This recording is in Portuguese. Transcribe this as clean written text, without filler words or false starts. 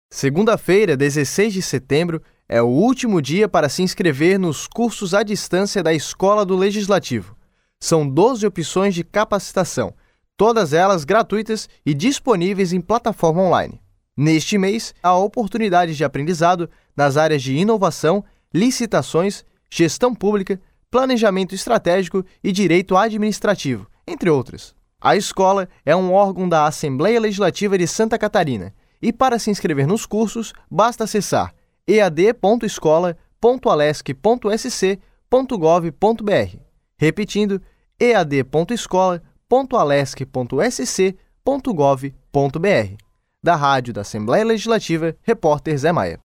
Segunda-feira, 16 de setembro, é o último dia para se inscrever nos cursos à distância da Escola do Legislativo. São 12 opções de capacitação, todas elas gratuitas e disponíveis em plataforma online. Neste mês, há oportunidades de aprendizado nas áreas de inovação, licitações, gestão pública, planejamento estratégico e direito administrativo, entre outras. A escola é um órgão da Assembleia Legislativa de Santa Catarina e, para se inscrever nos cursos, basta acessar ead.escola.alesc.sc.gov.br. Repetindo, ead.escola.alesc.sc.gov.br. Da Rádio da Assembleia Legislativa, repórter Zé Maia.